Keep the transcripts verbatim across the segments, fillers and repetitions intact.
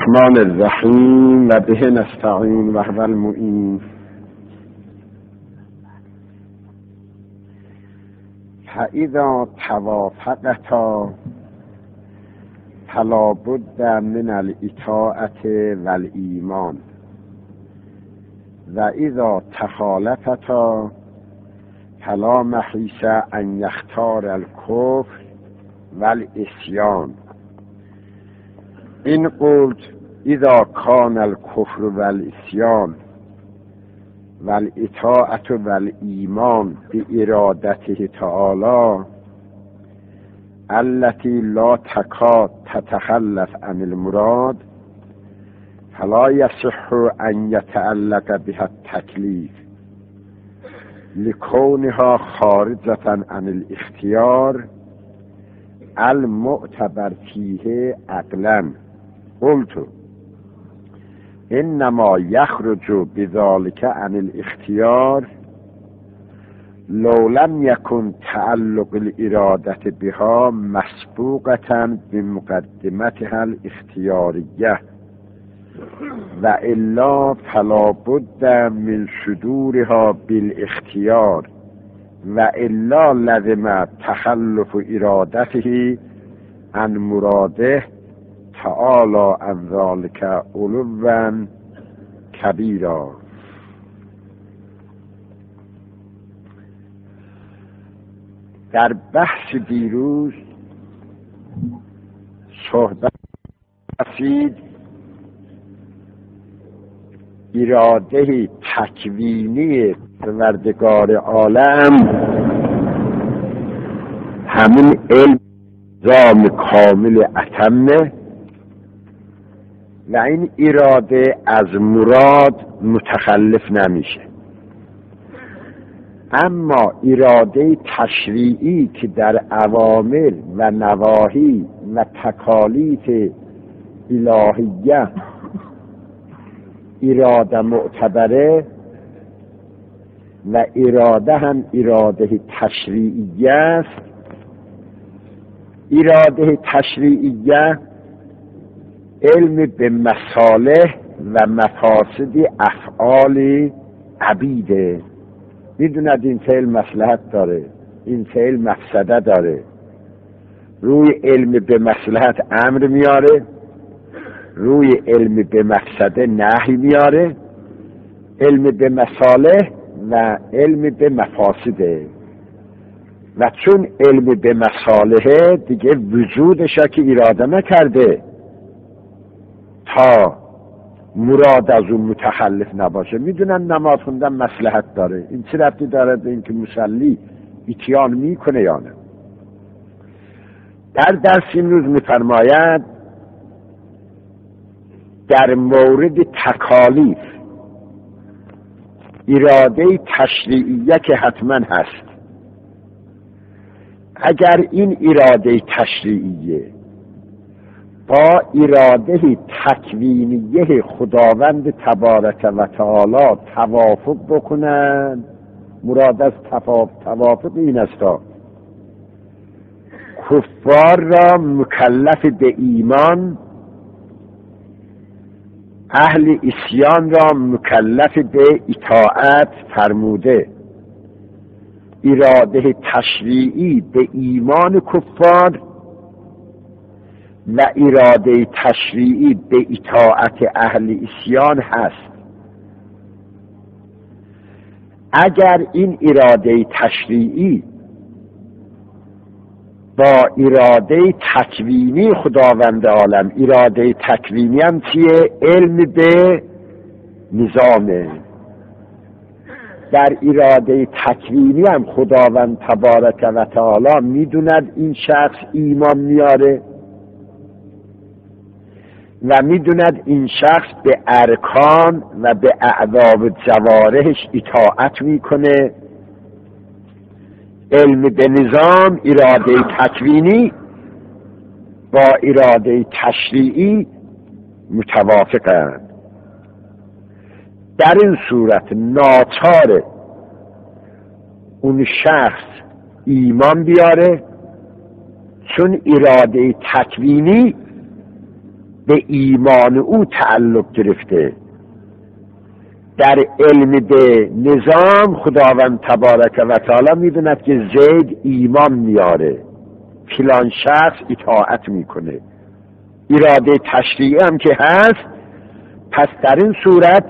الرحمن الرحیم و به نستعین و هو المعین. فاذا توافقتا فلا بد من الاطاعة والایمان و اذا تخالفتا فلا محیص ان یختار الکفر والعصیان. این قلت اذا کان الکفر والعصیان والاطاعة والایمان بارادته تعالی التي لا تکاد تتخلف عن المراد فلا يصح ان يتعلق بها التکلیف لكونها خارجة عن الاختیار المعتبر فيه عقلا. قلت انما يخرج بذلك عن الاختيار لو لم يكن تعلق الإرادة بها مسبوقة بمقدمتها الاختيارية وإلا فلا بد من صدورها بالاختيار وإلا لزم تخلف إرادته عن مراده تعالى عن ذلك علوا كبيرا. در بحث دیروز صحبت رسید اراده تکوینی پروردگار عالم همون علم نظام کامل اتمه و این اراده از مراد متخلف نمیشه، اما اراده تشریعی که در اوامر و نواهی و تکالیف الهیه اراده معتبره و اراده هم اراده تشریعیه است. اراده تشریعیه علم به مصالح و مفاسد افعال عبیده. میدوند این فعل مصلحت داره، این فعل مفسده داره. روی علم به مصلحت امر میاره، روی علم به مفسده نهی میاره، علم به مصالح و علم به مفاسده. و چون علم به مصالحه دیگه وجودش که اراده نکرده تا مراد از اون متخلف نباشه. میدونن نماز خوندن مصلحت داره، این چه ربطی داره به اینکه مصلی اتیان میکنه یا نه؟ در درس امروز میفرماید در مورد تکالیف اراده تشریعیه که حتما هست، اگر این اراده تشریعیه با اراده تکوینیه خداوند تبارک و تعالی توافق بکنن، مراد از توافق این است کفار را مکلف به ایمان، اهل عصیان را مکلف به اطاعت فرموده. اراده تشریعی به ایمان کفار و اراده تشریعی به اطاعت اهل عصیان هست. اگر این اراده تشریعی با اراده تکوینی خداوند عالم، اراده تکوینی هم چیه؟ علم به نظامه. در اراده تکوینی هم خداوند تبارک و تعالی میدوند این شخص ایمان میاره و میدوند این شخص به ارکان و به اعضاء و جوارحش اطاعت میکنه. علم به نظام اراده تکوینی با اراده تشریعی متوافقند. در این صورت ناچار اون شخص ایمان بیاره، چون اراده تکوینی به ایمان او تعلق گرفته. در علم به نظام خداوند تبارک و تعالی میدوند که زید ایمان میاره، فلان شخص اطاعت میکنه. اراده تشریعی هم که هست، پس در این صورت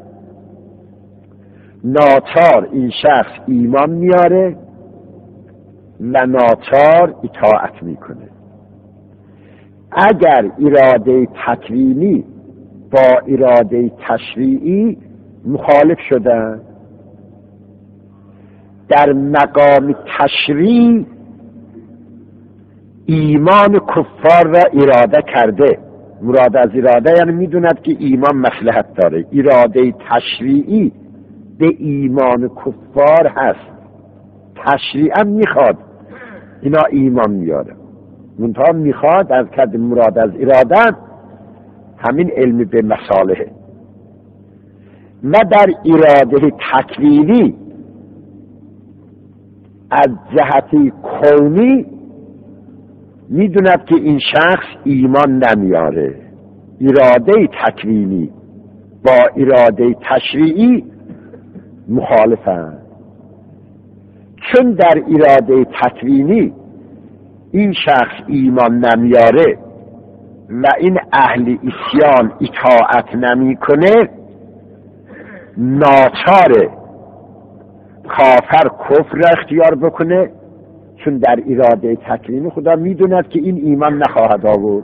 ناچار این شخص ایمان میاره و ناچار اطاعت میکنه. اگر اراده تکوینی با اراده تشریعی مخالف شدن، در مقام تشریع ایمان کفار را اراده کرده. مراد از اراده یعنی میدوند که ایمان مصلحت داره. اراده تشریعی به ایمان کفار هست، تشریعا میخواد اینا ایمان میاره، منتها میخواد از کد مراد از اراده همین علم به مصالحه. و در اراده تکوینی از جهت کونی میدوند که این شخص ایمان نمیاره. اراده تکوینی با اراده تشریعی مخالفند. چون در اراده تکوینی این شخص ایمان نمیاره و این اهل اسیان اطاعت نمی کنه، ناچاره کافر کفر را اختیار بکنه، چون در اراده تکوینی خدا میدوند که این ایمان نخواهد آورد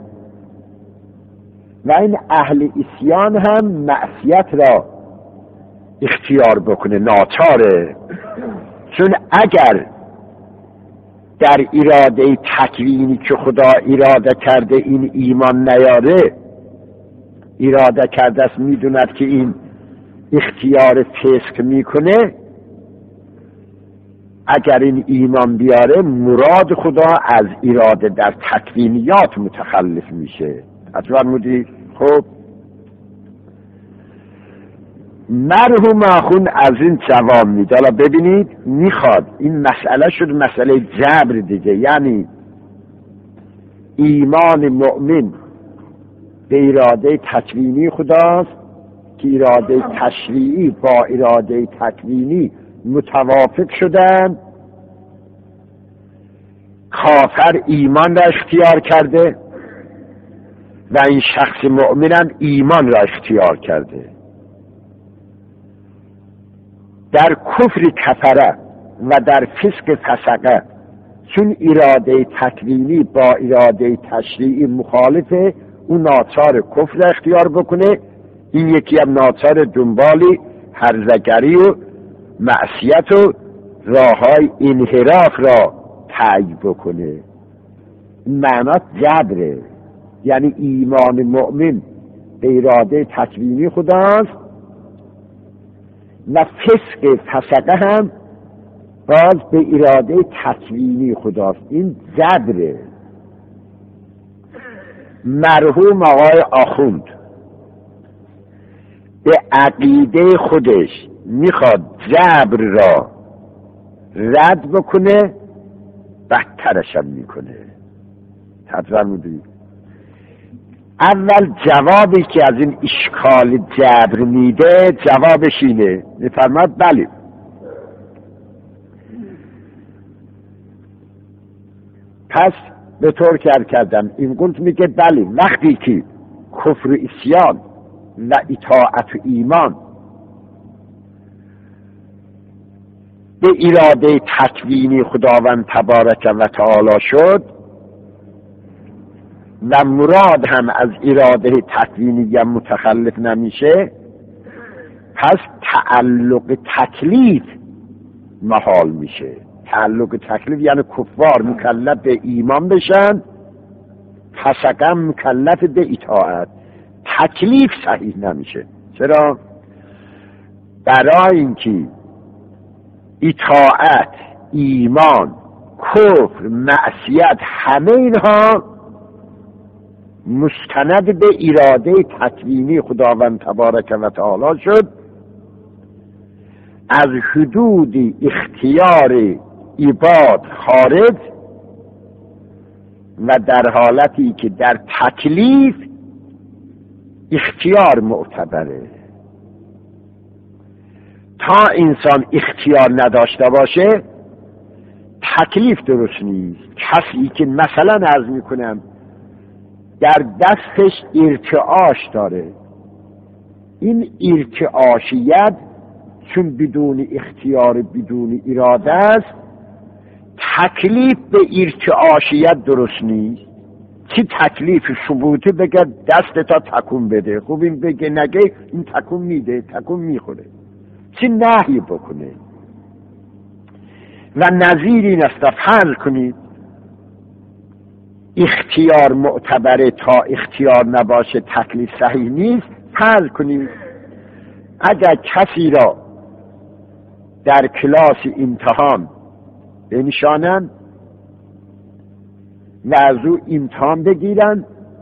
و این اهل اسیان هم معصیت را اختیار بکنه، ناچاره. چون اگر در اراده تکوینی که خدا اراده کرده این ایمان نیاره، اراده کرده است میدوند که این اختیار فسق میکنه، اگر این ایمان بیاره مراد خدا از اراده در تکوینیات متخلف میشه. حتما مودی خب مرحوم آخون از این جواب میده. حالا ببینید میخواد این مسئله شد مسئله جبر دیگه، یعنی ایمان مؤمن به اراده تکوینی خداست که اراده تشریعی با اراده تکوینی متوافق شدن. کافر ایمان را اختیار کرده و این شخص مؤمن ایمان را اختیار کرده. در کفر کفره و در فسق فسقه، چون اراده تکوینی با اراده تشریعی مخالفه، اون ناچار کفر اختیار بکنه، این یکی هم ناچار دنبالی هرزگری و معصیت و راههای انحراف را تعیین بکنه. معنات جبره، یعنی ایمان مؤمن به اراده تکوینی خداست و فسق فسقه هم باز به اراده تکوینی خداست. این جبره. مرحوم آقای آخوند به عقیده خودش میخواد جبر را رد بکنه، بدترش هم میکنه. حتما میدونید اول جوابی که از این اشکال جبر میده جوابش اینه، میفرماد بله پس به طور که کردم این قلت میگه بله وقتی که کفر اسیان و اطاعت و ایمان به اراده تکوینی خداوند تبارک و تعالی شد و مراد هم از اراده تکوینی هم متخلف نمیشه، پس تعلق تکلیف محال میشه. تعلق تکلیف یعنی کفار مکلف به ایمان بشن، فسقم مکلف به اطاعت. تکلیف صحیح نمیشه. چرا؟ برای اینکه اطاعت، ایمان، کفر، معصیت همه اینها مستند به اراده تکوینی خداوند تبارک و تعالی شد، از حدود اختیار عباد خارج و در حالتی که در تکلیف اختیار معتبره. تا انسان اختیار نداشته باشه تکلیف درست نیست. کسی که مثلا عرض میکنم در دستش ارتعاش داره، این ارتعاشیت چون بدون اختیار بدون اراده است، تکلیف به ارتعاشیت درست نیست. چی تکلیف ثبوتی بگه دست تا تکون بده، خوب این بگه نگه این تکون میده، تکون میخوره. چی نهی بکنه. و نظیر این است فرض کنید اختیار معتبره، تا اختیار نباشه تکلیف صحیح نیست. فرض کنید اگر کسی را در کلاس امتحان بنشانند و از او امتحان بگیرن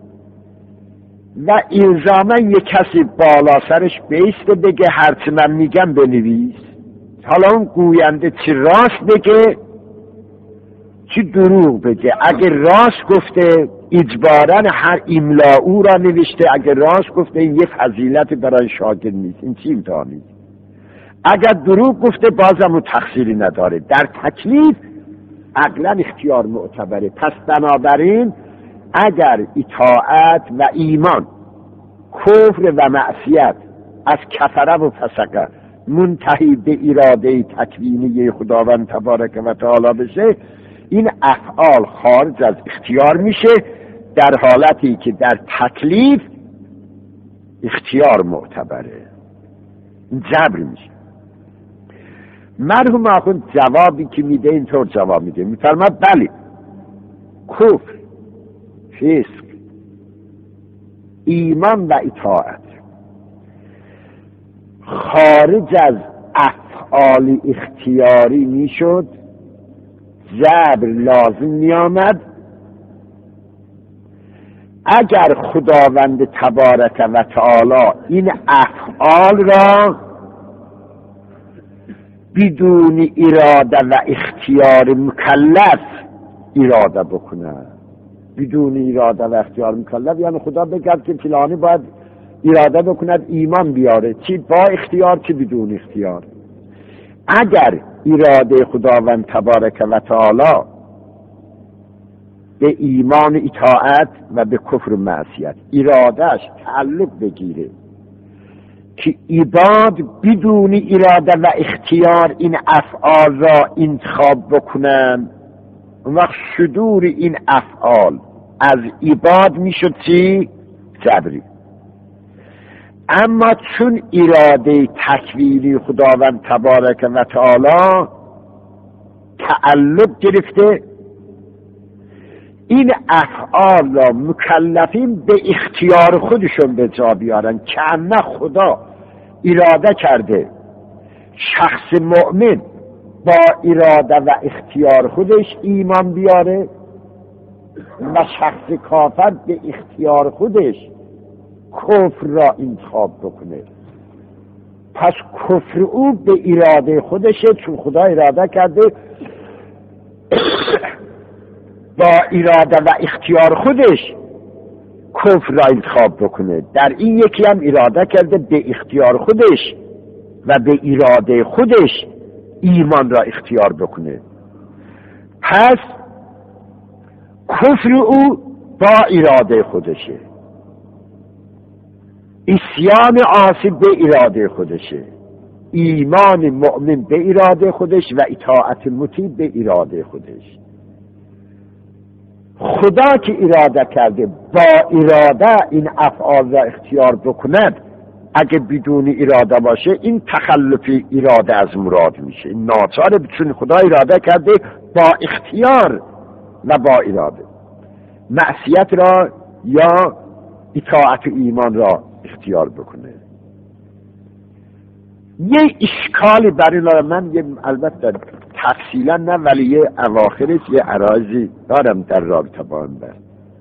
و الزاما یک کسی بالا سرش بیسته بگه هرچی من میگم بنویس. حالا اون گوینده چی راست بگه چی دروغ بگه. اگر راست گفته اجباراً هر املا او را نوشته، اگر راست گفته این یه فضیلت برای شاگرد نیست، این چی امتحانی. اگر دروغ گفته بازم اون تقصیری نداره. در تکلیف عقلاً اختیار معتبره. پس بنابراین اگر اطاعت و ایمان، کفر و معصیت از کفره و فسقه منتهی به اراده تکوینی خداوند تبارک و تعالی بشه، این افعال خارج از اختیار میشه، در حالتی که در تکلیف اختیار معتبره، جبر میشه. مرحوم آخوند جوابی که میده اینطور جواب میده، میفرماد بله کفر، فسق، ایمان و اطاعت خارج از افعال اختیاری میشد، جبر لازم میآمد اگر خداوند تبارک و تعالی این افعال را بدون اراده و اختیار مکلف اراده بکنه. بدون اراده و اختیار مکلف یعنی خدا بگه که فلانی باید اراده بکند ایمان بیاره، چی با اختیار چی بدون اختیار. اگر اراده خداوند تبارک و تعالی به ایمان اطاعت و به کفر و معصیت ارادهش تعلق بگیره که عباد بدون اراده و اختیار این افعال را انتخاب بکنن، اون وقت صدور این افعال از عباد میشد چی؟ جبری. اما چون اراده تکوینی خداوند تبارک و تعالی تعلق گرفته، این افعال را مکلفین به اختیار خودشون به جا بیارن، که نه خدا اراده کرده شخص مؤمن با اراده و اختیار خودش ایمان بیاره و شخص کافر به اختیار خودش کفر را انتخاب بکنه. پس کفر او به اراده خودشه، چون خدا اراده کرده با اراده و اختیار خودش کفر را انتخاب بکنه. در این یکی هم اراده کرده به اختیار خودش و به اراده خودش ایمان را اختیار بکنه. پس کفر او با اراده خودشه، عصیان عاصی به اراده خودشه، ایمان مؤمن به اراده خودش و اطاعت مطیع به اراده خودش. خدا که اراده کرده با اراده این افعال را اختیار بکند، اگه بدون اراده باشه این تخلف اراده از مراد میشه، این ناچاره، چون خدا اراده کرده با اختیار و با اراده معصیت را یا اطاعت ایمان را اختیار بکنه. یه اشکالی برای من، یه البته تفصیلا نه ولی یه اواخرش یه عرایزی دارم در رابطه با این بر.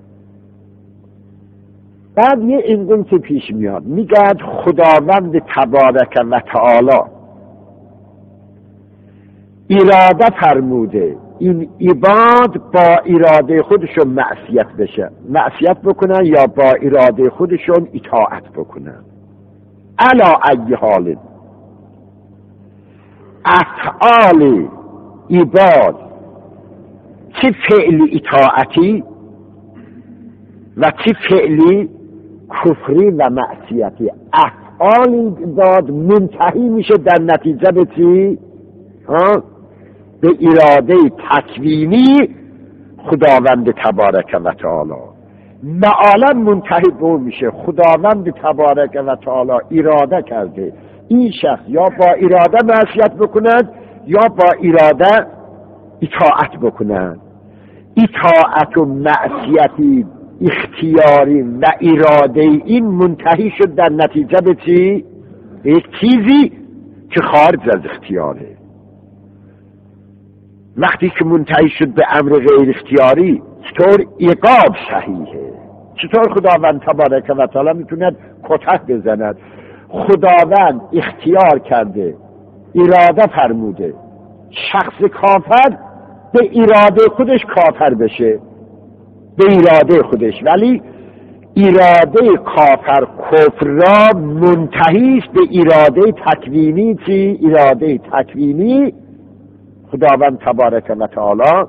بعد یه اینگون که پیش میاد، میگه خداوند تبارک و تعالی اراده فرموده این عباد با اراده خودشون معصیت بشه معصیت بکنن یا با اراده خودشون اطاعت بکنن. علا ای حال افعال عباد، چه فعلی اطاعتی و چه فعلی کفری و معصیتی، افعال عباد منتهی میشه در نتیجه به چی؟ ها؟ به اراده تکوینی خداوند تبارک و تعالی. معالا منتهی به میشه خداوند تبارک و تعالی اراده کرده این شخص یا با اراده معصیت بکند یا با اراده اطاعت بکنند. اطاعت و معصیتی اختیاری و اراده این منتهی شد در نتیجه به چی؟ به یک چیزی که خارج از اختیاره. وقتی که منتهی شد به امر غیر اختیاری، چطور عقاب صحیحه؟ چطور خداوند تبارک و تعالی میتوند کتک بزند؟ خداوند اختیار کرده، اراده فرموده شخص کافر به اراده خودش کافر بشه، به اراده خودش، ولی اراده کافر کفر را منتهی است به اراده تکوینی. چی؟ اراده تکوینی خداوند تبارک و تعالی.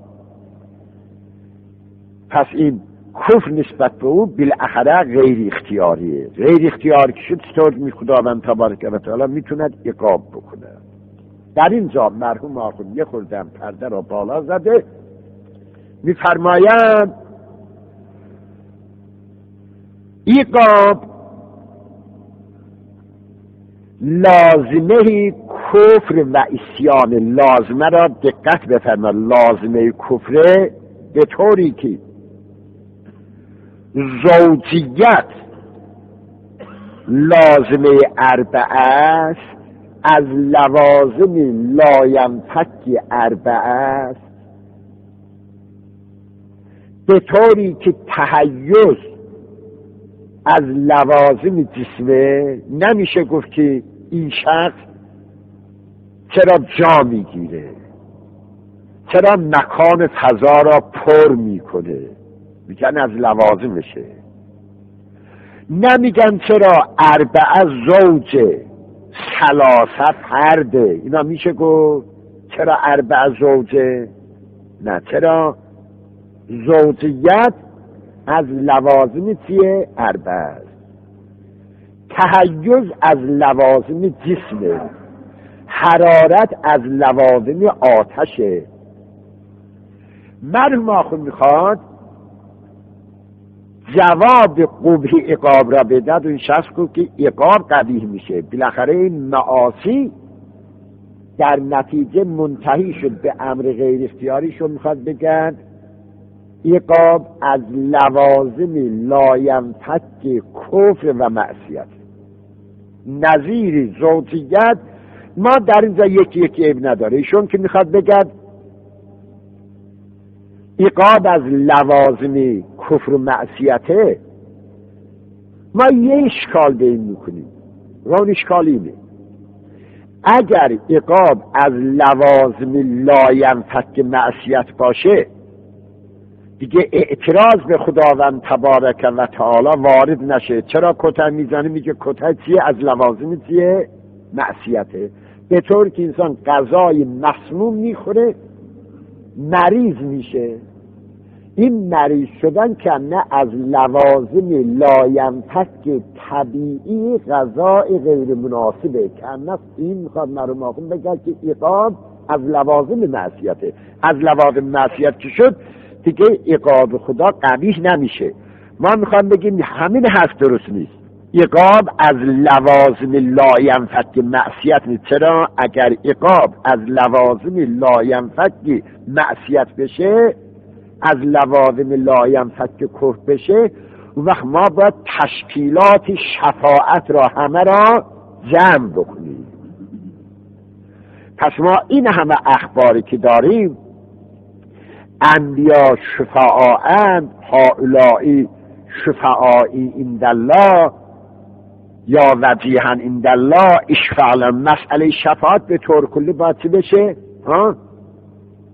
پس این کفر نسبت به او بالاخره غیر اختیاریه. غیر اختیاری که شد چطور می خداوند تبارک و تعالی میتوند عقاب بکنه. در اینجا مرحوم آخوند یه خوردم پرده را بالا زده، میفرمایند عقاب لازمه کفر و عصیان. لازمه را دقت بفرمایید، لازمه کفر به طوری که زوجیت لازمه اربعه است، از لوازم لاینفک اربعه است، به طوری که تحیز از لوازم جسمه. نمیشه گفت که این شخص چرا جا میگیره، چرا مکان فضا را پر میکنه، میگن از لوازمشه. نمیگن چرا اربعه زوجه ثلاثه فرده، اینا میشه گفت چرا اربعه زوجه؟ نه، چرا زوجیت از لوازم چیه؟ اربعه است. تحیز از لوازم جسمه، حرارت از لوازم آتشه. مرحوم آخوند میخواد جواب قبح عقاب را بدهد و این شخص گفت که عقاب قبیح میشه. بالاخره این معاصی در نتیجه منتهی شد به امر غیر اختیاری شد. میخواد بگن عقاب از لوازم لاینفک کفر و معصیت. نظیر زوجیت ما در اینجا یکی یکی عیب نداره. ایشون که میخواد بگن عقاب از لوازم کفر و معصیته، ما یه اشکال به این میکنیم. و اون اشکال اینه اگر عقاب از لوازم لاینفک معصیت باشه، دیگه اعتراض به خداوند تبارک و تعالی وارد نشه. چرا کتک میزنه؟ میگه کتک چیه؟ از لوازم چیه؟ معصیته. به طور که انسان غذای مسموم میخوره مریض میشه. این مریض شدن که نه از لوازم لاینفک طبیعی غذای غیر مناسبه، که نه این میخواد مرحوم آخوند بگه که عقاب از لوازم معصیته. از لوازم معصیت که شد دیگه عقاب خدا قبیح نمیشه. ما میخوام بگیم همین حرف درست نیست. عقاب از لوازم لاینفک معصیت نیست. چرا؟ اگر عقاب از لوازم لاینفک معصیت بشه، از لوازم لاینفک کفر بشه، اون وقت ما باید تشکیلات شفاعت را همه را جمع بکنیم. پس ما این همه اخباری که داریم، انبیا شفعاءند، هؤلاء شفعائی عند الله یا وجیها عند الله اشفع لهم. مسئله شفاعت به طور کلی باید چی بشه؟ ها؟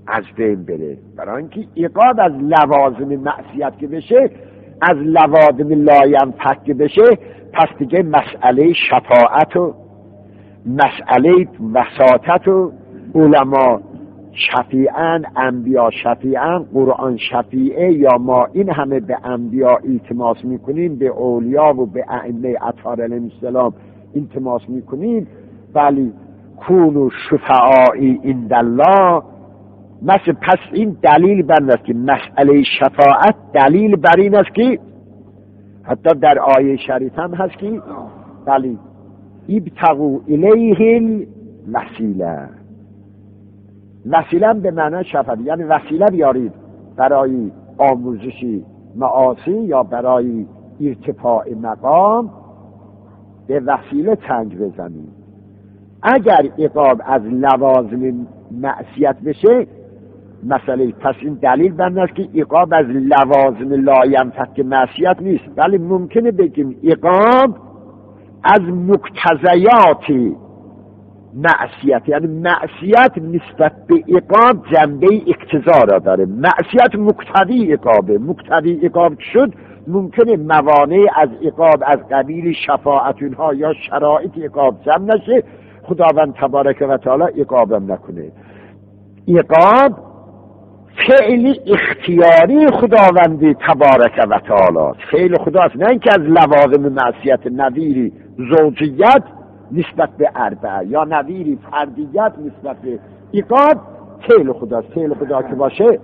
از بین بره. برای اینکه عقاب از لوازم معصیت که بشه، از لوازم لاینفک که بشه، پس دیگه مسئله شفاعت و مسئله وساطت و علما شفیعن، انبیا شفیعن، قرآن شفیعه، یا ما این همه به انبیا التماس میکنیم، به اولیا و به ائمه اطهار علیهم السلام التماس میکنیم، ولی کونوا شفعائی عند الله. مثل پس این دلیل بر این است که مسئله شفاعت دلیل بر این است که حتی در آیه شریف هم هست که بلی ابتغوا الیه الوسیله. وسیله به معنی شفاعت، یعنی وسیله بیارید برای آموزشی معاصی یا برای ارتفاع مقام، به وسیله تنگ بزنید. اگر عقاب از لوازم معصیت بشه، مسئله پس این دلیل بر است که عقاب از لوازم لاینفک معصیت نیست، ولی ممکنه بگیم عقاب از مقتضیات معصیت، یعنی معصیت نسبت به عقاب جنبه اقتضا را داره. معصیت مقتضی عقابه. مقتضی عقاب شد، ممکنه موانع از عقاب از قبیل شفاعت اینها یا شرایط عقاب جمع نشه، خداوند تبارک و تعالی عقابم نکنه. عقاب فعل اختیاری خداوند تبارک و تعالی، فعل خداست، نه اینکه از لوازم معصیت نظیری زوجیت نسبت به اربعه یا نظیری فردیت نسبت به عقاب، فعل خداست. فعل خدا که باشه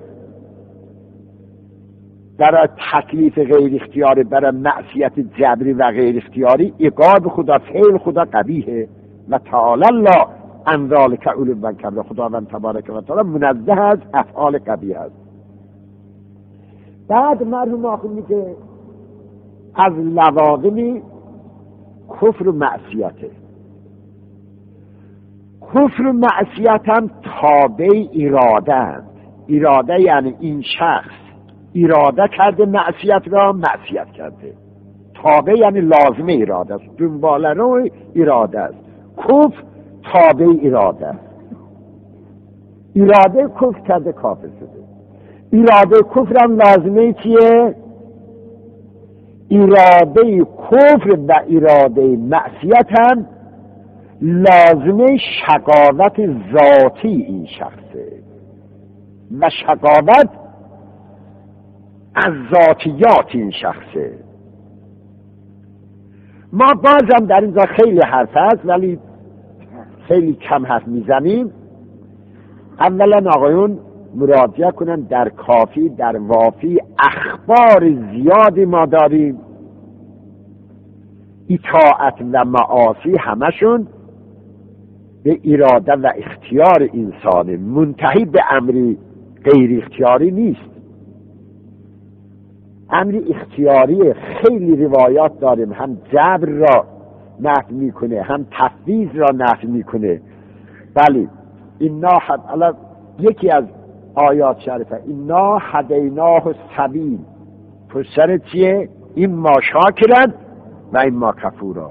برای تکلیف غیر اختیاری، برای معصیت جبری و غیر اختیاری، عقاب خدا، فعل خدا قبیحه و تعالی الله عن ذلک علوا کبیرا. خداوند تبارک و تعالی منزه از افعال قبیح است. بعد مرحوم آخر میگه از لوازم کفر و معصیته. کفر و معصیت هم تابع اراده اند. اراده یعنی این شخص اراده کرده معصیت را معصیت کرده. تابع یعنی لازمه اراده است، دنبال رو اراده است. کفر تابع اراده است. اراده کفر کرده کافر شده. اراده کفر هم لازمه چیه؟ اراده کفر و اراده معصیت هم لازمه شقاوت ذاتی این شخصه و شقاوت از ذاتیات این شخصه. ما بازم در اینجا خیلی حرف هست ولی خیلی کم حرف میزنیم. اولا آقایون مراجعه کنن در کافی، در وافی اخبار زیادی ما داریم. اطاعت و معاصی همشون به اراده و اختیار انسانه، منتهی به امری غیر اختیاری نیست. امری اختیاری خیلی روایات داریم، هم جبر را نفی میکنه، هم تفویض را نفی میکنه. بله اینا حد... یکی از آیات شریفه اینا هدیناه السبیل، پسر چیه؟ این ما شاکرن و این ما کفورا.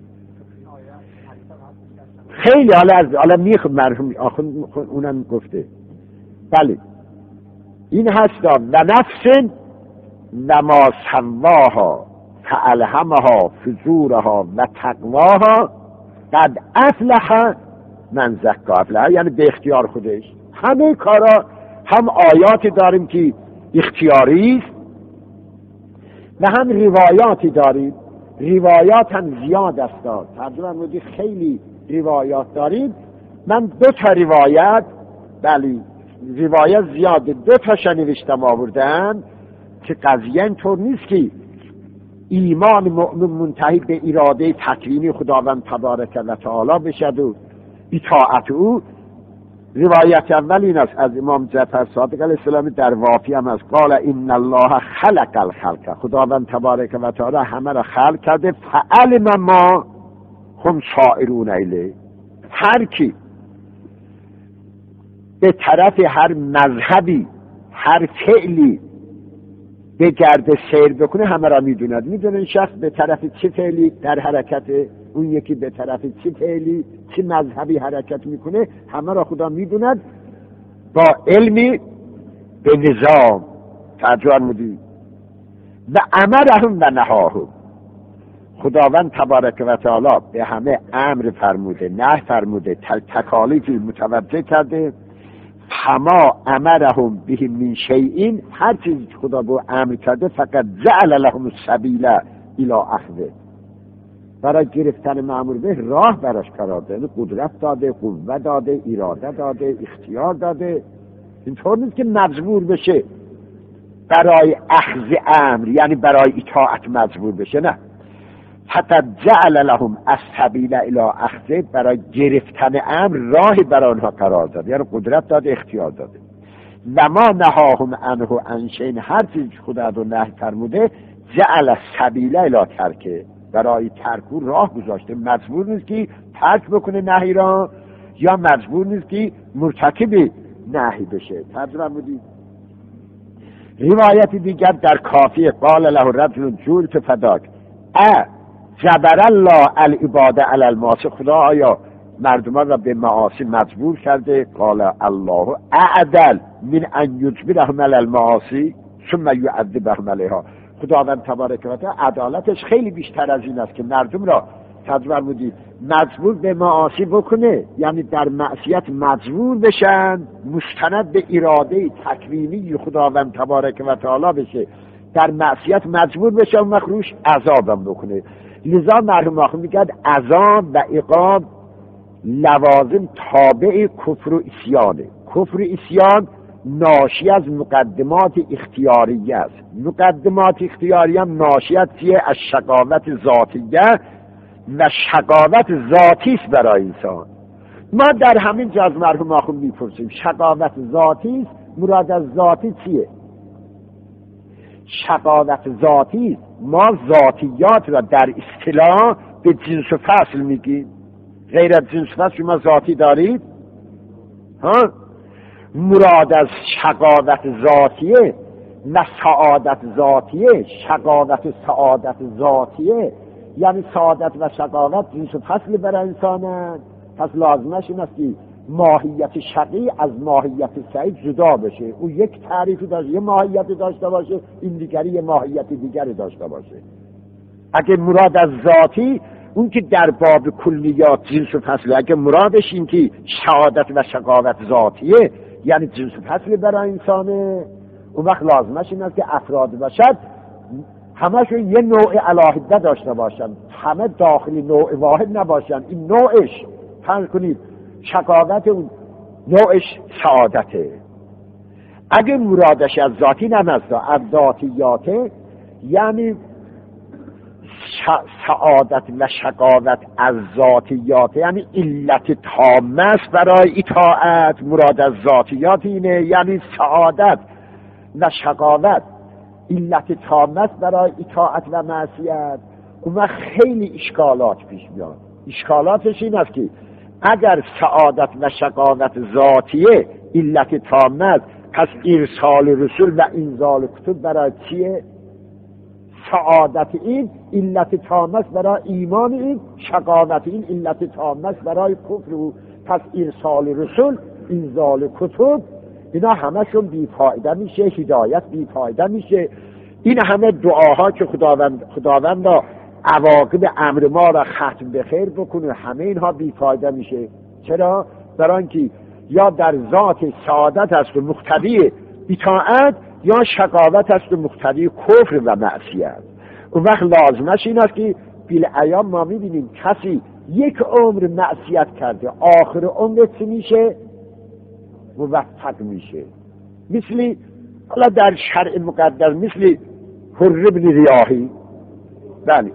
خیلی حالا از حالا میخ مرحوم آخون اونم گفته. بله این هستا و نفس و ما سواها فالهمها فجورها و تقواها قد افلح من زکا. افلح یعنی به اختیار خودش. همه کارا هم آیاتی داریم که اختیاری است و هم روایاتی داریم. روایات هم زیاد است. ترجمه مودی خیلی روایات داریم. من دو تا روایت، بله روایت زیاده، دو تا شنوشتم آوردن که قضیه اینطور نیست که ایمان مؤمن منتهی به اراده تکوینی خداوند تبارک و تعالی بشد و اطاعت او. روایت اول این است از امام جعفر صادق علیه السلام در وافی هم است. قال ان الله خلق الخلق، خداوند تبارک و تعالی همه را خلق کرده. فعلم ما هم سائرون الیه. هر کی به طرف هر مذهبی، هر فعلی به گرد سیر بکنه همه را میدوند. میدونه این شخص به طرف چه فعلی در حرکت، اون یکی به طرف چه فعلی چه مذهبی حرکت میکنه، همه را خدا میدوند. با علمی به نظام ترجمه مدید و امرهم و نهاهم. خداوند تبارک و تعالی به همه امر فرموده، نهی فرموده، تکالیفی متوجه کرده. فما امرهم به من شیء، هر چیزی که خدا به امر کرده فقط جعل لهم السبیل الی اخذه، برای گرفتن مأمور به راه براش قرار داده، قدرت داده، قوت داده، اراده داده، اختیار داده. اینطور نیست که مجبور بشه برای اخذ امر، یعنی برای اطاعت مجبور بشه، نه. حتی جعل لهم السبیل الی اخذه، برای گرفتن امر راهی برای آنها قرار داده، یعنی قدرت داده، اختیار داده. و ما نهاهم عنه عن شیء، هر چیزی که خدا رو نهی فرموده جعل السبیل الی ترکه، برای ترک و راه گذاشته. مجبور نیست که ترک بکنه نهی را، یا مجبور نیست که مرتکب نهی بشه. ترجمه بودید. روایت دیگر در کافیه قال له رجل جولت فداک ا جبر الله العباد علی المعاصی، خدا آیا مردمان را به معاصی مجبور کرده؟ قال الله اعدل من ان یجبرهم علی المعاصی ثم یعذبهم علیها. خداوند تبارک و تعالی عدالتش خیلی بیشتر از این است که مردم را تجبر بودید مجبور به معاصی بکنه، یعنی در معصیت مجبور بشن، مستند به اراده تکوینی خداوند تبارک و تعالی بشه، در معصیت مجبور بشه و مخروش عذابم بکنه. لذا مرحوم آخر میگه عذاب و عقاب لوازم تابع کفر و عصیانه. کفر و عصیان ناشی از مقدمات اختیاریه است. مقدمات اختیاریه هم ناشی از چیه؟ از شقاوت ذاتیه و شقاوت ذاتی است برای انسان. ما در همین جا از مرحوم آخوند میپرسیم شقاوت ذاتی است، مراد از ذاتی چیه؟ شقاوت ذاتی است. ما ذاتیات را در اصطلاح به جنس و فصل میگیم. غیر از جنس و فصل شما ذاتی دارید؟ ها؟ مراد از شقاوت ذاتیه نه سعادت ذاتیه. شقاوت و سعادت ذاتیه، یعنی سعادت و شقاوت جنس و فصل برای انسانه. پس لازمش این است که ماهیت شقی از ماهیت سعید جدا بشه. او یک تعریفی داشته، یه ماهیت داشته باشه، این دیگری یه ماهیت دیگری داشته باشه. اگه مراد از ذاتی اون که در باب کلیات جنس و فصل، اگه مرادش این که سعادت و شقاوت ذاتیه یعنی جنس و فصل برای انسانه، اون وقت لازمش این است که افراد باشد همشون یه نوع علاهده داشته باشن، همه داخلی نوع واحد نباشن. این نوعش فرض کنید شقاوت، اون نوعش سعادته. اگه مرادش از ذاتی نمزده از ذاتیاته، یعنی سعادت و شقاوت از ذاتیاته، یعنی علت تامه است برای اطاعت. مراد از ذاتیات اینه، یعنی سعادت و شقاوت علت تامه است برای اطاعت و معصیت. اون خیلی اشکالات پیش میاد. اشکالاتش این است که اگر سعادت و شقاوت ذاتیه علت تامه است، پس ارسال رسول و انزال کتب برای چیه؟ سعادت این علت تامه است برای ایمان، این شقاوت این علت تامه است برای کفر. و پس ارسال رسول، انزال کتب، اینا همشون بی فایده میشه، هدایت بی فایده میشه. این همه دعاها که خداوند خداوند را عواقب امر ما را ختم به خیر بکنه، همه اینها بی فایده میشه. چرا؟ برای اینکه یا در ذات سعادت است و مقتضی اطاعت، یا شقاوت است و مقتضی کفر و معصیت. اون وقت لازمش این است که بیل ایام ما میبینیم کسی یک عمر معصیت کرده، آخر عمر چی میشه؟ موفق میشه. مثلی حالا در شرع مقدس مثل حر بن ریاحی، بله،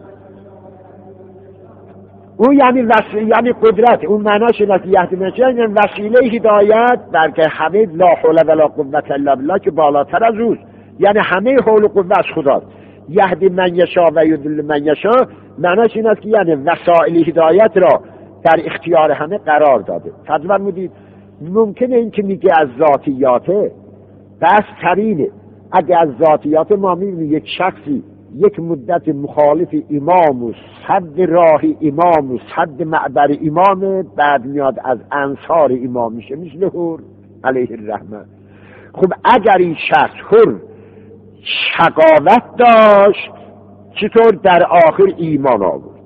او یعنی وسیله، یعنی قدرت. اون معناش اینه که یهدی من یعنی وسیله هدایت، بلکه همه لا حول ولا قوت الا بالله که بالاتر از اوست، یعنی همه حول و قوت از خداست. یهدی من یشاء و یضل من یشاء، معناش این است که یعنی وسایل هدایت را در اختیار همه قرار داده. تجربه میدید ممکنه این که میگه از ذاتیاته بس ترینه. اگه از ذاتیات ما میبینیم یک شخصی یک مدت مخالف امام و صد راه امام و صد معبر امام، بعد میاد از انصار امام میشه، مثل هور. علیه الرحمه. خب اگر این شخص حر شقاوت داشت چطور در آخر ایمان آورد؟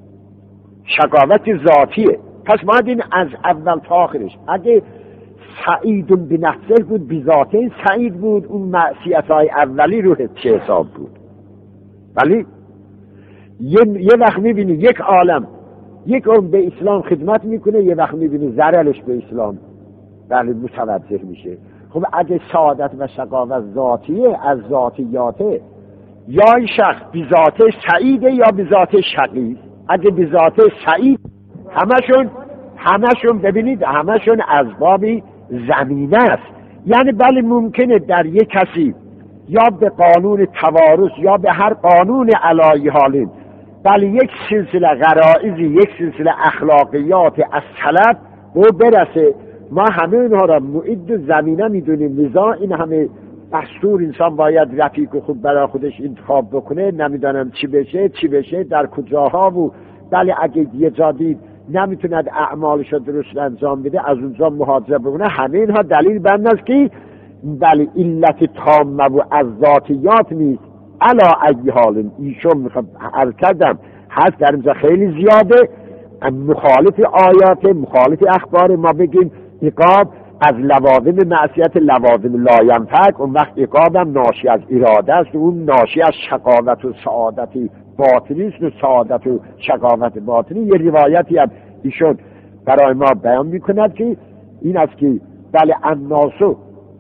شقاوت ذاتیه. پس ما دین از اول تا آخرش اگه سعیدون به نفسه بود بی ذاته سعید بود، اون معصیت های اولی رو چه حساب بود؟ ولی یه, یه وقت میبینی یک عالم یک اون به اسلام خدمت میکنه، یه وقت میبینی ضررش به اسلام ولی متوجه میشه. خب اگه سعادت و شقاوت ذاتیه از ذاتیاته، یا این شخص بی ذاته سعیده یا بی ذاته شقی. اگه بی ذاته سعید همشون همشون ببینید همشون از بابی زمینه است. یعنی بله ممکنه در یک کسی یا به قانون توارث یا به هر قانون علایی حالین بله یک سلسله غرائزی یک سلسله اخلاقیات از طلب و برسه. ما همه اینها را معید زمینه میدونیم، لذا این همه دستور انسان باید رفیق و خود برای خودش انتخاب بکنه، نمیدانم چی بشه چی بشه در کجاها و بله اگه یه جا دید نمیتوند اعمالش رو درست انجام بده از اونجا محاضره بکنه. همه اینها دلیل بند است که بله علت تامه و از ذاتیات نیست. علا ای حال ایشون میخواد عرض کردم هست در اینجا خیلی زیاده مخالف آیات مخالف اخبار. ما بگیم عقاب از لوازم معصیت لوازم لاینفک، اون وقت عقاب هم ناشی از اراده است، اون ناشی از شقاوت و سعادت باطنی است و سعادت و شقاوت باطنی. یه روایتی هم ایشون برای ما بیان میکند که این است که بله الناسو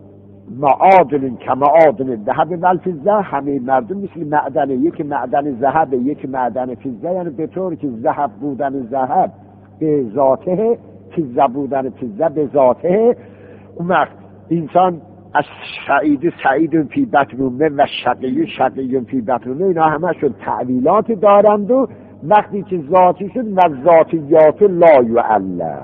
معادن کمعادن ذهب و الفضه، همه مردم مثل معدن، یک معدن ذهب یک معدن فضه، یعنی به طور که ذهب بودن ذهب به ذاته فضه بودن فضه به ذاته. اون وقت انسان از سعید سعید فی بطنه و شقی شقی فی بطنه اینا همشون تعویلات دارند و وقتی که ذاتی شد و ذاتیات لا یعلل.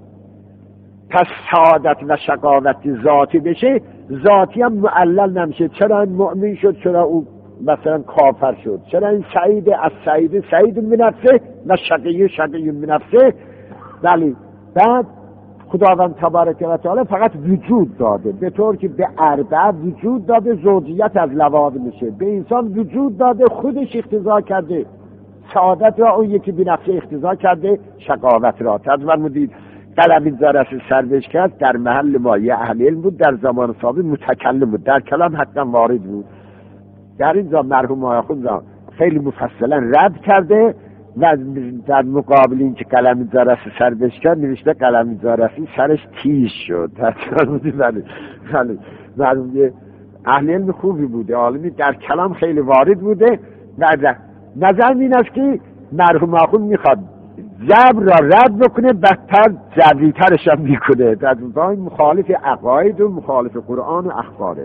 پس سعادت و شقاوت ذاتی بشه ذاتی هم معلل نمیشه. چرا این مؤمن شد چرا او مثلا کافر شد؟ چرا این سعید از سعید سعید من نفسه و شقی شقی من نفسه؟ ولی بعد خداوند تبارک و تعالی فقط وجود داده به طور که به اربعه وجود داده، زوجیت از لوازم میشه، به انسان وجود داده خودش اختزا کرده سعادت را، اون یکی بی نفسه اختزا کرده شقاوت را. تفرمودید قلم این زارش سروش کرد در محل ما یه اهل علم بود در زمان صحابه متکلم بود، در کلام حتما وارد بود. در اینجا مرحوم آخوند را خیلی مفصلا رد کرده و در مقابل این که قلم زارش سروش کرد نوشته قلم زارشی سرش تیز شد. ولی ولی مرحوم یه اهل علم خوبی بوده، عالمی در کلام خیلی وارد بوده و نظر این است که مرحوم آخوند میخواد جبر را رد بکنه بدتر جبریترش هم میکنه، در این مخالف عقاید و مخالف قرآن و اخباره.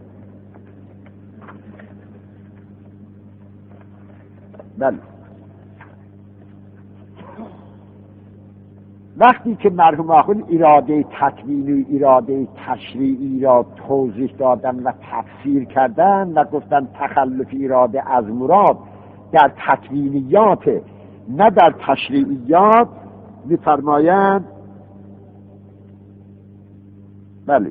بله وقتی که مرحوم آخوند اراده تکوینی و اراده تشریعی را توضیح دادن و تفسیر کردن و گفتن تخلف اراده از مراد در تکوینیات نه در تشریعیات، می‌فرمایند بله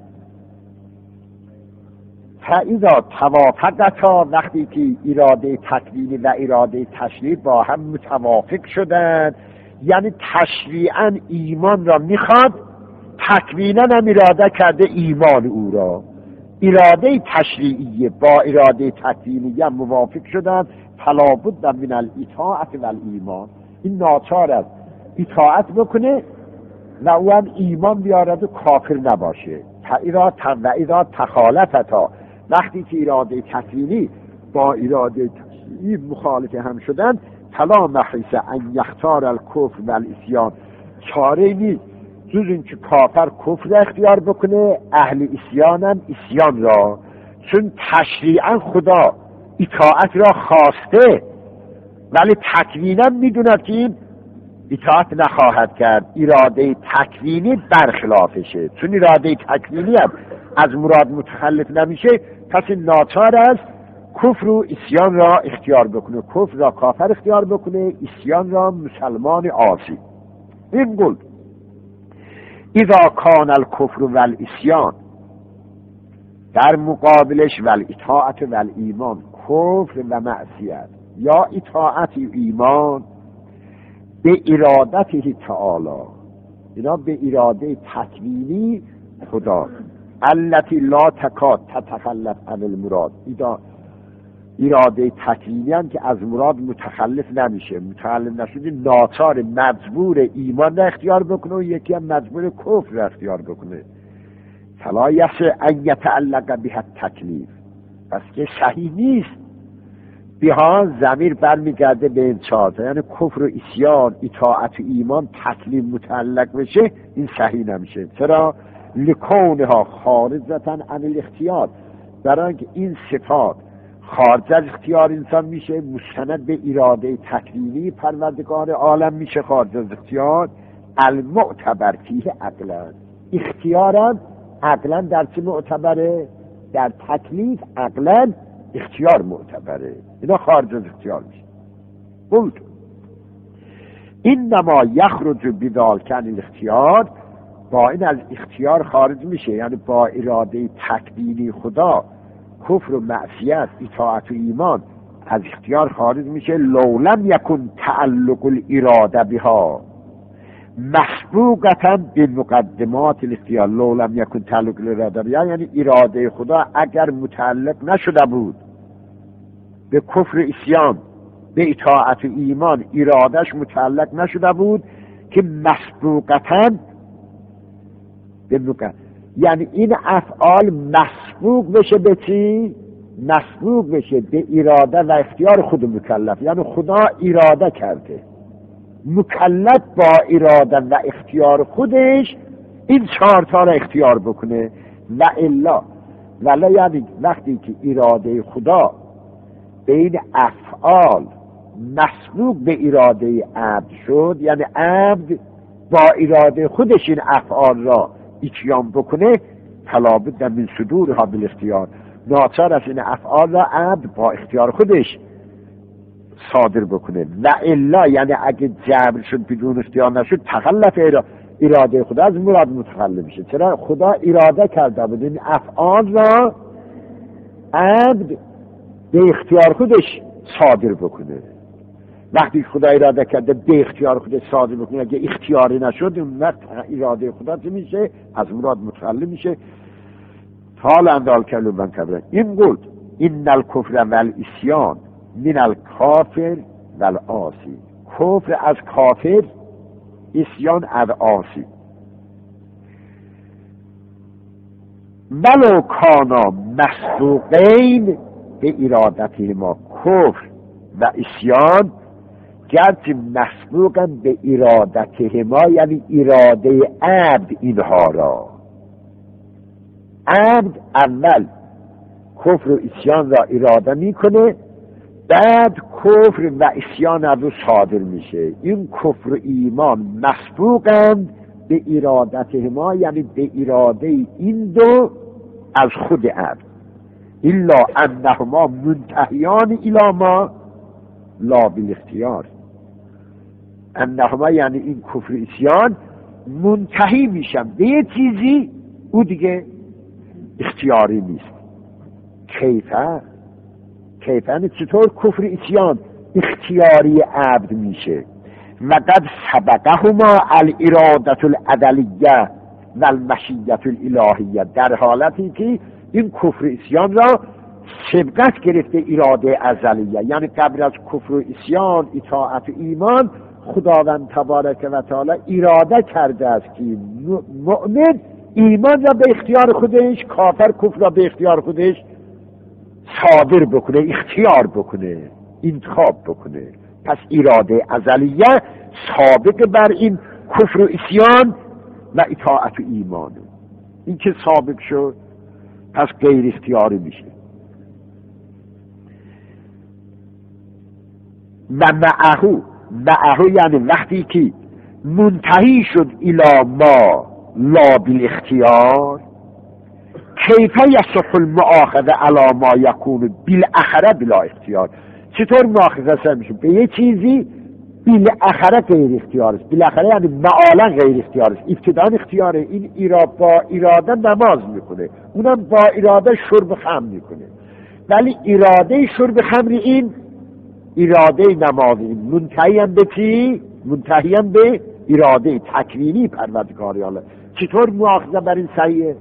فاذا توافقتا، وقتی که اراده تکوینی و اراده تشریعی با هم متوافق شدند، یعنی تشریعاً ایمان را میخواد تکویناً هم اراده کرده ایمان او را، اراده تشریعی با اراده تکوینی هم موافق شدند، فلا بد من الاطاعت و الایمان، این ناچار است اطاعت بکنه و او هم ایمان بیارد و کافر نباشه. و اذا تخالفتا، وقتی که اراده تکوینی با اراده تشریعی مخالف هم شدن، فلا محیص ان یختار الکفر و الاسیان، چاره نیست جز این که کافر کفر اختیار بکنه، اهل اسیان هم اسیان را، چون تشریعا خدا اطاعت را خواسته ولی تکوینا میدوند که این اطاعت نخواهد کرد، اراده تکوینی برخلافشه. چون اراده تکوینی هم از مراد متخلف نمیشه، پس ناچار است کفر و اسیان را اختیار بکنه، کفر را کافر اختیار بکنه، اسیان را مسلمان عاصی. این گل اذا کان الکفر و الاسیان، در مقابلش والاطاعت و الایمان، کفر و معصیت یا اطاعت و ایمان به ارادته تعالی، اینا به اراده تکوینی خدا، التي لا تکاد تتخلف عن المراد، اراده تکوینی هم که از مراد متخلف نمیشه، متخلف نشده ناچار مجبور ایمان را اختیار بکنه و یکی هم مجبور کفر را اختیار بکنه. فلا یصح ان یتعلق بها التکلیف، پس که صحیح نیست بها ضمیر برمیگرده به این چهار، یعنی کفر و عصیان، اطاعت و ایمان تکلیف متعلق بشه، این صحیح نمیشه. چرا؟ لکونها خارجة عن الاختیار، برای اینکه این صفات خارج از اختیار انسان میشه، مستند به اراده تکوینی پروردگار عالم میشه، خارج از اختیار. المعتبر فیه عقلا، اختیارم عقلا در چه معتبره؟ در تکلیف عقلا اختیار معتبره، اینا خارج از اختیار میشه. قلت اینما یخرج بذلک عن الاختیار، با این از اختیار خارج میشه، یعنی با اراده تکوینی خدا کفر و معصیت، اطاعت و ایمان از اختیار خارج میشه. لو لم یکن تعلق الاراده بها مسبوقتا به مقدمات الاختیار، لو لم یکن تعلق الاراده بها یعنی اراده خدا اگر متعلق نشده بود به کفر و عصیان، به اطاعت و ایمان، ارادش متعلق نشده بود که مسبوقتا به مقدمات، یعنی این افعال مسبوق بشه به چی؟ مسبوق بشه به اراده و اختیار خود مکلف، یعنی خدا اراده کرده، مکلف با اراده و اختیار خودش این چهار تا را اختیار بکنه. و الا ولی یعنی وقتی که اراده خدا به این افعال مسبوق به اراده عبد شد، یعنی عبد با اراده خودش این افعال را اتیان بکنه، فلا بد من صدورها بالاختیار، ناچار است این افعال را عبد با اختیار خودش صادر بکنه. و الا یعنی اگه جبر شد بدون اختیار نشد، تخلف اراده خدا از مراد متخلف میشه. چرا؟ خدا اراده کرده بود این افعال را عبد به اختیار خودش صادر بکنه. وقتی خدا اراده کرده به اختیار خودش صادر بکنه، اگه اختیاری نشد اون وقت اراده خدا چه میشه؟ از مراد متخلف میشه. حالا اندال کلو من کبره این قلت این الکفر و الاسیان من الکافر و العاصی، کفر از کافر، اسیان از عاصی. ولو کانا مسبوقین به ارادته ما، کفر و اسیان گرچه مسبوقا به ارادته ما، یعنی اراده عبد اینها را، عبد اول کفر و اسیان را اراده میکنه، بعد کفر و اسیان از او صادر میشه. این کفر و ایمان مسبوقند به ارادته ما، یعنی به اراده این دو از خود عبد. الا انهما منتهیان الی ما لا بالاختیار، انهما یعنی این کفر و اسیان منتهی میشن به یه چیزی او دیگه اختیاری نیست. کیفه کیفه یعنی چطور کفر اسیان اختیاری عبد میشه؟ و قد سبقهما الارادة العدلیه و المشیة الالهیه، در حالتی که این کفر اسیان را سبقت گرفته اراده ازلیه، یعنی قبل از کفر و اسیان، اطاعت و ایمان، خداوند تبارک و تعالی اراده کرده است که مؤمن ایمان را به اختیار خودش، کافر کفر را به اختیار خودش صادر بکنه، اختیار بکنه، انتخاب بکنه. پس اراده ازلیه سابق بر این کفر و اسیان و اطاعت و ایمان، این که سابق شد پس غیر اختیاری میشه. و معهو معهو یعنی وقتی که منتهی شد الی ما لا بالاختیار، کیفه یصح المؤاخذه علی ما یکون بالاخره بلا اختیار، چطور مؤاخذه میشه به یه چیزی بالاخره غیر اختیار است. بالاخره یعنی معالا غیر اختیار است. ابتدا اختیاره. این ایراد با اراده نماز میکنه، اونم با اراده شرب خمر میکنه، ولی اراده شرب خمر این اراده نماز این منتهی هم به چی؟ منتهی هم به اراده تکوینی پروردگار الله. چطور مؤاخذه بر این صحیحه؟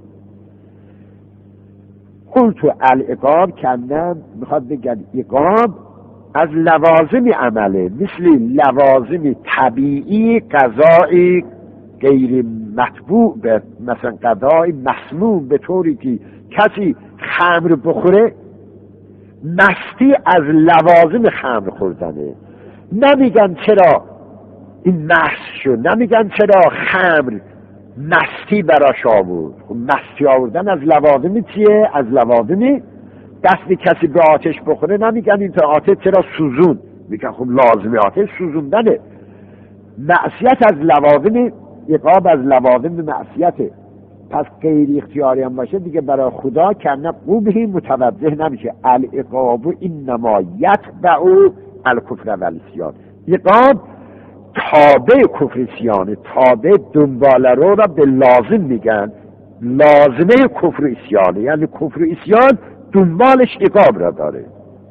قلت العقاب کندم میخواد بگن عقاب از لوازم عمله، مثل لوازم طبیعی قضای غیر مطبوع، به مثلا قضای مسموم، به طوری که کسی خمر بخوره مستی از لوازم خمر خوردنه. نمیگن چرا این مست شد، نمیگن چرا خمر مستی براش آورد. مستی آوردن از لوازم چیه؟ از لوازم دست کسی به آتش بخوره نمیگن این تا آتش چرا سوزون، میگن خب لازم آتش سوزوندنه. معصیت از لوازم عقاب از لوازم معصیته، پس غیر اختیاری هم باشه دیگه برای خدا کنه قوبه متوجه نمیشه. العقاب انما یتبع الکفر و العصیان. عقاب تابع کفر عصیانه، تابع دنبال رو را به لازم میگن، لازمه کفر عصیانه، یعنی کفر عصیان دنبالش عقاب را داره.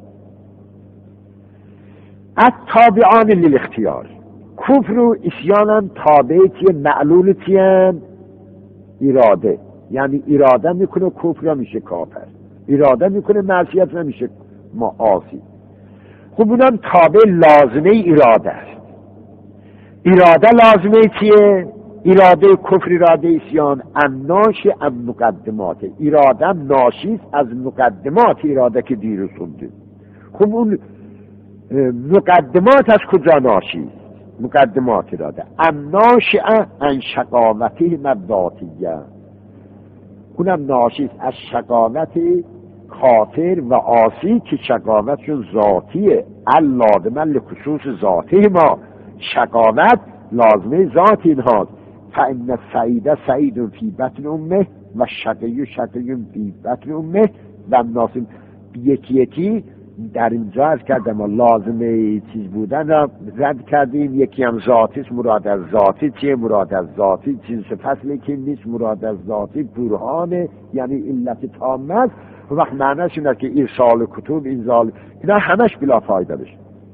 از تابعان للاختیار، کفر و عصیان هم تابع چیه؟ معلول چیه؟ اراده. یعنی اراده میکنه کفر را میشه کافر، اراده میکنه معصیت را میشه معاصی. خب اونم تابع لازمه اراده است. اراده لازمه چیه؟ اراده کفر، اراده عصیان الناش از مقدمات. اراده ناشی از مقدمات اراده که دیروز خوندیم. خب اون مقدمات از کجا ناشی؟ مقدمات اراده الناشئه عن شقاوته مذاتیه، اونم ناشی از شقاوت کافر و عاصی که شقاوتشون ذاتیه. اللازمه لخصوص ذاته ما، شقاوت لازمه ذات اینهاست. فإن السعید سعید فی بطن امه و شقی شقی فی بطن امه و الناس. یکی یکی در اینجا از کردم ما لازمه چیز بودن را رد کردیم. یکی هم ذاتی است، مراد از ذاتی چیه؟ مراد از ذاتی جنس فصلی که نیست، مراد از ذاتی برهانه، یعنی علت تامه است. وقت معنیش اینه که ارسال کتب انزال اینا همش بلا فایده بشه.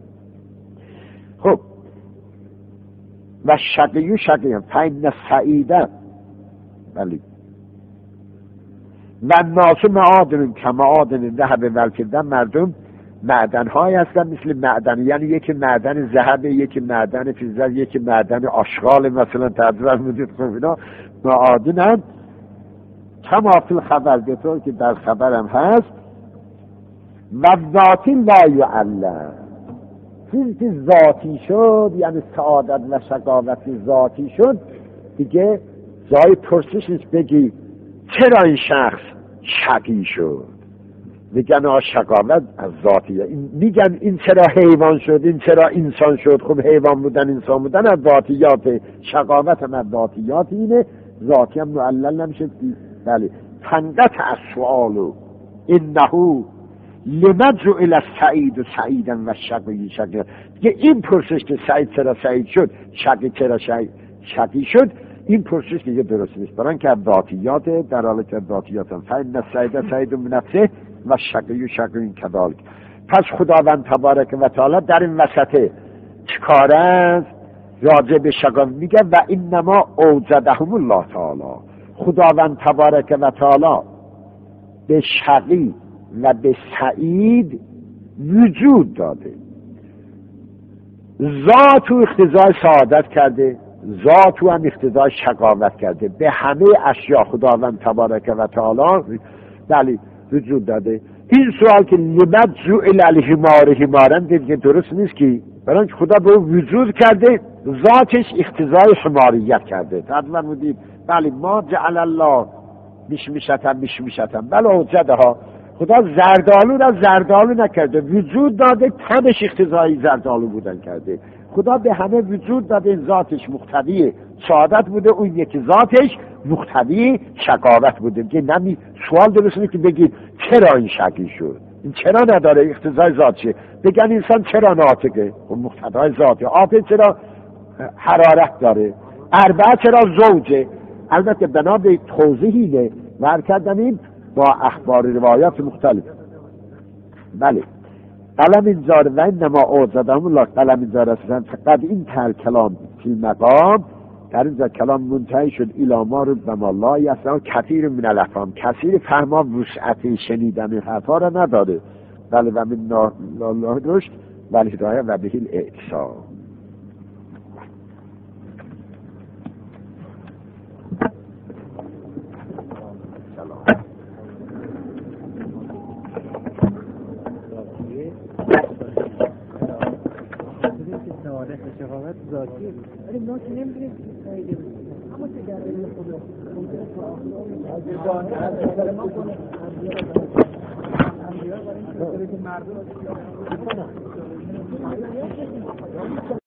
خب و شقیو شقیم فین سعیده، ولی و ناس معادن که معادن ذهب ولکردن، مردم معدن های هستن مثل معدن، یعنی یکی معدن ذهب، یکی معدن فضه، یکی معدن آشغال مثلا تدرس مدید. خب اینا معادن هم کما فی الخبر، به طور که در خبرم هست. و ذاتی لا یعلم، چیزی که ذاتی شد یعنی سعادت و شقاوت ذاتی شد دیگه جای پرسش نیست بگی چرا این شخص شقی شد. میگن آ شقاوت از ذاتیه. میگن این چرا حیوان شد، این چرا انسان شد. خب حیوان بودن انسان بودن از ذاتیات، شقاوت هم از ذاتیات اینه، ذاتی هم معلل نمیشه. بله فنقط از سوالو انهو لمجو الى سعید و سعیدن و شقی شقی. که این پرسش که سعید چرا سعید شد، شقی چرا شقی شد، این پرسش که درست نیست، برای که ذاتیات در حال که ذاتیات هم فإن السعید سعید من نفسه و شقی و شقی کذالک. پس خداوند تبارک و تعالی در این وسط چیکار است؟ راجع به شقا میگه و انما اوجدهم الله تعالی. خداوند تبارک و تعالی به شقی و به سعید وجود داده. ذات و اختزای سعادت کرده، ذات و هم اختزای شقاوت کرده. به همه اشیاء خداوند تبارک و تعالی بله وجود داده. این سوال که لمد جعل الحمار حمارا دیگه درست نیست، که برای خدا به وجود کرده ذاتش اختزای حماریت کرده. تقریبا بودیم بله ما جعل الله مشمشتن مشمشتن بله اوجده ها. خدا زردالو را زردالو نکرده، وجود داده، تمش اختزای زردالو بودن کرده. خدا به همه وجود داده، این ذاتش مقتضی سعادت بوده، اون یکی ذاتش مقتضی شقاوت بوده. که نمی سوال درست نیست که بگید چرا این شقی شد، این چرا نداره؟ اقتضای ذاتشه. بگن انسان چرا ناطقه؟ خب مقتضای ذاته. آب چرا حرارت داره؟ اربعه چرا زوجه؟ البته بنا به توضیحی ده ور کردنیم با اخبار روایات مختلف. بله قلم انذار و انما اوزدهم الله قلم انذار هستن. فقط این تر کلام فی مقام در اینجا کلام منتهی شد ایلاما رو به مالله یسنا کثیر من الافهام. کثیر فهما وسعت شنیدن حرفا را نداره. بله و من الله رشد و الهدایه و به الاعتصام. شفاعت ذاتی ولی ما که نمی‌دونیم اما که در علم خدا